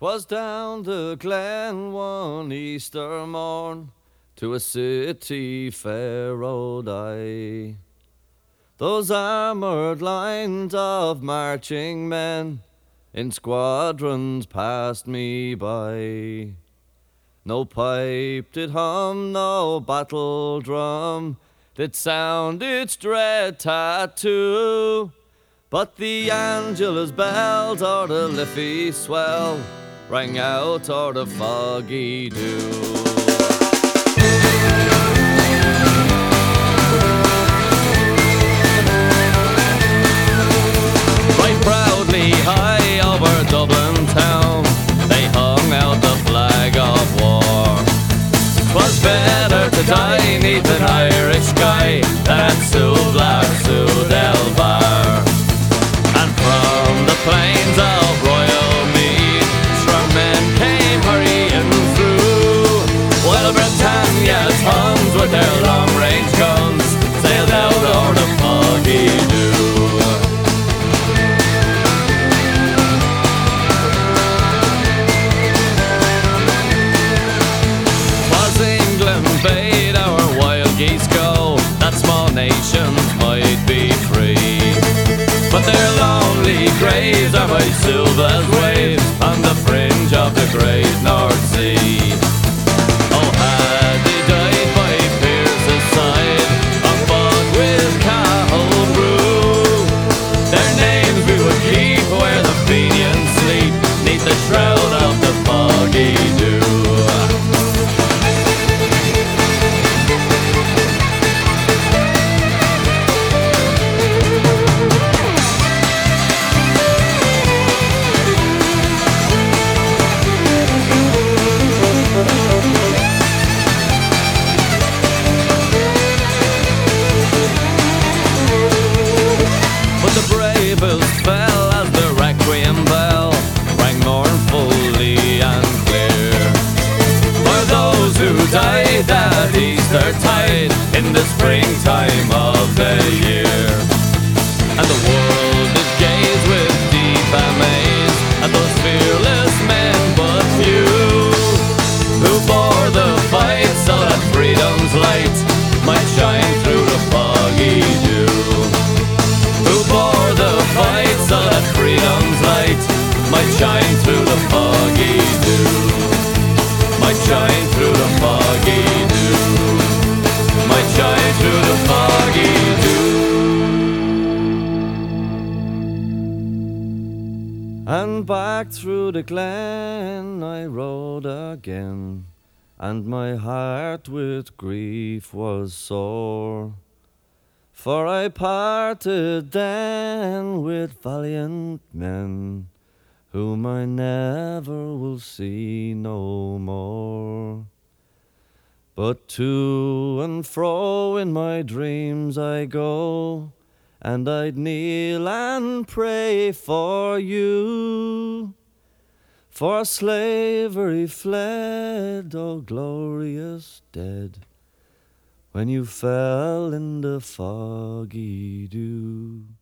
'Twas down the glen one Easter morn, to a city fair rode I. Those armoured lines of marching men in squadrons passed me by. No pipe did hum, no battle drum did sound its dread tattoo, but the Angelus bells or the Liffey swell rang out o'er the foggy dew. Right proudly high over Dublin town they hung out the flag of war. 'Twas better to die 'neath an Irish sky than Sue Black, Sue Del Bar. And from the plains of Royal Mead strong men came hurrying through, while Britannia's Huns with their long-range guns sailed out o'er the foggy dew. 'Twas England bade our wild geese go, that small nations might be free, but their lonely graves are by Suva's waves on the fringe of the great North Sea. Oh, had they died by Pearse's side, on fog with Cahill Brew, their names we would keep where the Fenians sleep, 'neath the shroud of the foggy dew. Fell as the requiem bell rang mournfully and clear, for those who died at Eastertide in the springtime of the year. And the world did gaze with deep amaze at those fearless men but few, who bore the fight so that freedom's light might shine through the foggy dew. Who bore the fight so that freedom's light might shine through the foggy dew, might shine through the foggy dew, might shine through the foggy dew. And back through the glen I rode again, and my heart with grief was sore, for I parted then with valiant men, whom I never will see no more. But to and fro in my dreams I go, and I'd kneel and pray for you, for slavery fled, oh glorious dead, when you fell in the foggy dew.